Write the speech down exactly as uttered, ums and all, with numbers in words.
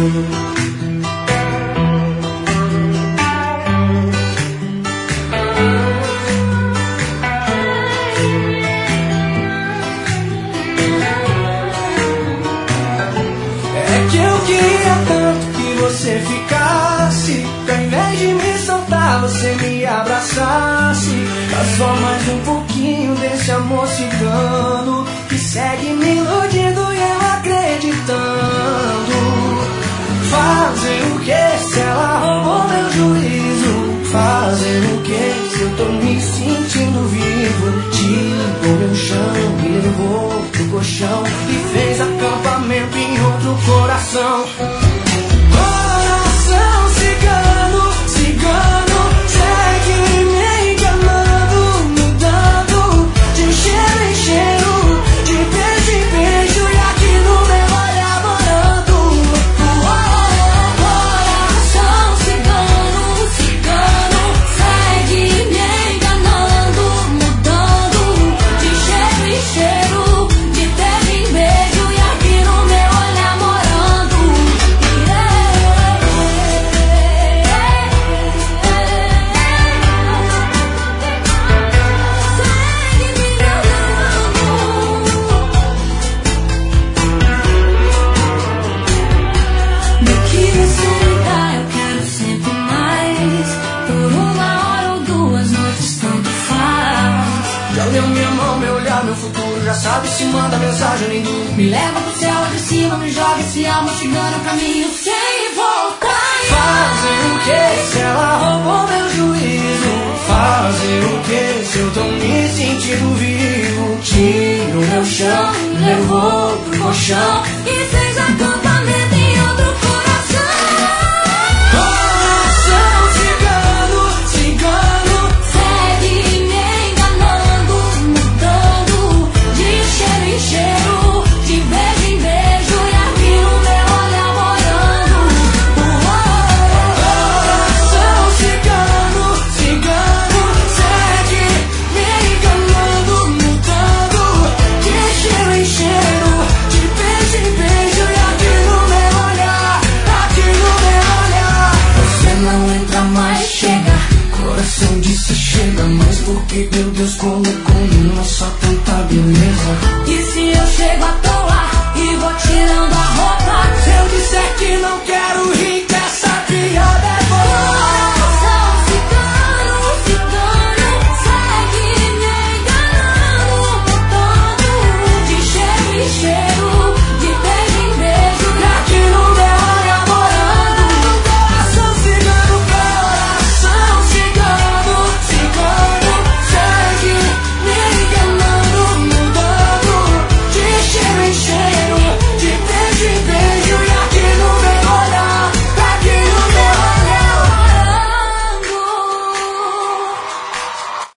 É que eu queria tanto que você ficasse, que ao invés de me soltar você me abraçasse. Dá só mais um pouquinho desse amor cigano que segue me iludindo e eu acreditando. Fazer o que se ela roubou meu juízo? Fazer o que se eu tô me sentindo vivo? Tirou meu chão, me levou pro colchão e fez acampamento em outro coração. Coração cigano, cigano, segue me enganando, mudando de cheiro em cheiro, de beijo em beijo e aqui no meu olhar morando. Coração cigano, cigano, segue me enganando, mudando de cheiro em cheiro, de beijo em beijo e aqui no meu olhar morando. Segue me enganando. Do que você me dá, eu quero sempre mais. Por uma hora ou duas noites, tanto faz. Já leu minha mão, meu olhar, meu futuro, já sabe se manda mensagem nem dúvida. Me leva pro céu de cima, me joga esse alma cigana, caminho sem voltar. Fazer o que se ela roubou meu juízo? Fazer o que se eu tô me sentindo vivo? Tiro meu chão, levou pro colchão E sem